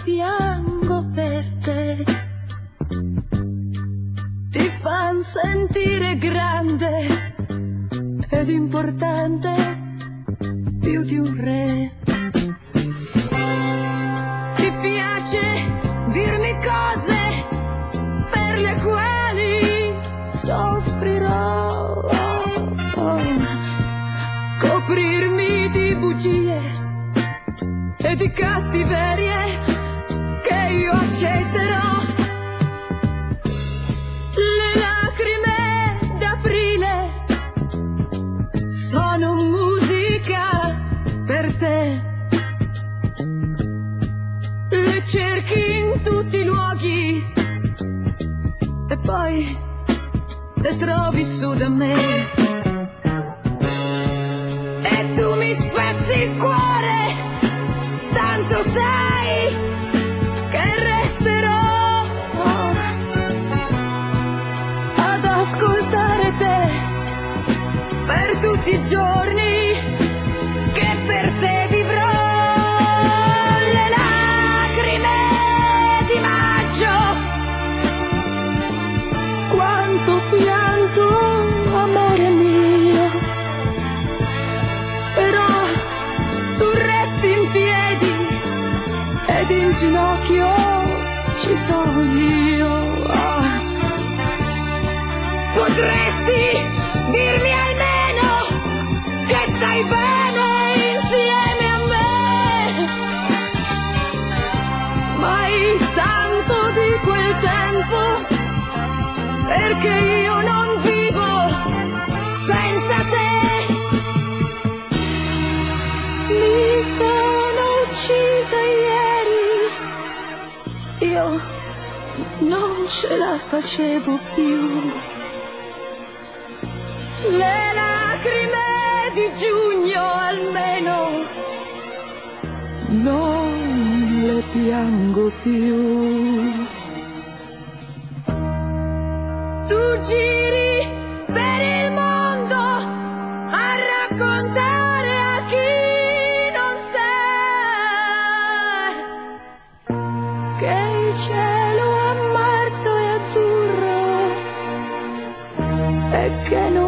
piango per te. Ti fan sentire grande ed importante più di un re. Ti piace dirmi cose per le quali soffrirò, coprirmi di bugie e di cattiverie che io accetterò. Le lacrime d'aprile sono musica per te. Le cerchi in tutti i luoghi e poi le trovi su da me. E tu mi spezzi il cuore, tanto sai che resterò ad ascoltare te per tutti i giorni che per te vivrò. Le lacrime di maggio, quanto pianto, amore mio, però tu resti in piedi ed in ginocchio ci sono io. Potresti dirmi almeno che stai bene insieme a me, mai tanto di quel tempo, perché io non vivo senza te. Mi sono uccisa ieri, io non ce la facevo più. Le lacrime di giugno almeno non le piango più. Tu giri per il mondo a raccontare a chi non sa che il cielo a marzo è azzurro e che non